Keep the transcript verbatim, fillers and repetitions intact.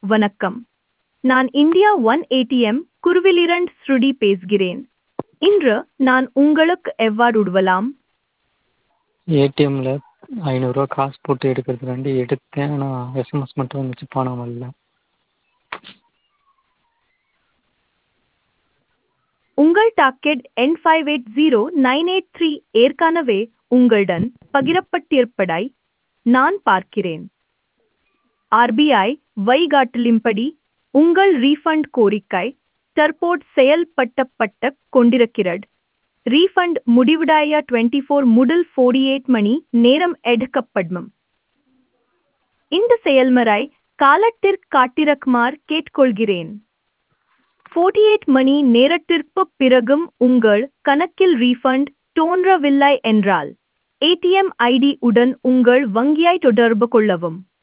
வணக்கம். நான் India one ATM குருவிலிரண்ட் ஸ்ருடி பேசுகிறேன். இன்று நான் உங்களுக்கு எவ்வாறு உதவலாம்? ஏடிஎம்ல ஐநூறுரூவா காசு போட்டு எடுக்கிறதுக்காண்டி எடுத்தேன். ஆனால் எஸ்எம்எஸ் மட்டும் வந்துச்சு, பணம் வரல. உங்கள் டாக்கெட் எண் five eight zero nine eight three ஏற்கனவே உங்களுடன் பகிரப்பட்டிருப்பதை நான் பார்க்கிறேன். ஆர்பிஐ வழிகாட்டலின்படி உங்கள் ரீஃபண்ட் கோரிக்கை தற்போது செயல்படுத்தப்பட்டு கொண்டிருக்கிறது. ரீஃபண்ட் முடிவடைய டுவெண்ட்டி ஃபோர் முதல் ஃபோர்ட்டி எயிட் மணி நேரம் எடுக்கப்படும். இந்த செயல்முறை காலத்திற்கு காத்திருக்குமாறு கேட்டுக்கொள்கிறேன். ஃபோர்ட்டி எயிட் மணி நேரத்திற்குப் பிறகும் உங்கள் கணக்கில் ரீஃபண்ட் தோன்றவில்லை என்றால் ஏடிஎம் ஐடி உடன் உங்கள் வங்கியை தொடர்பு கொள்ளவும்.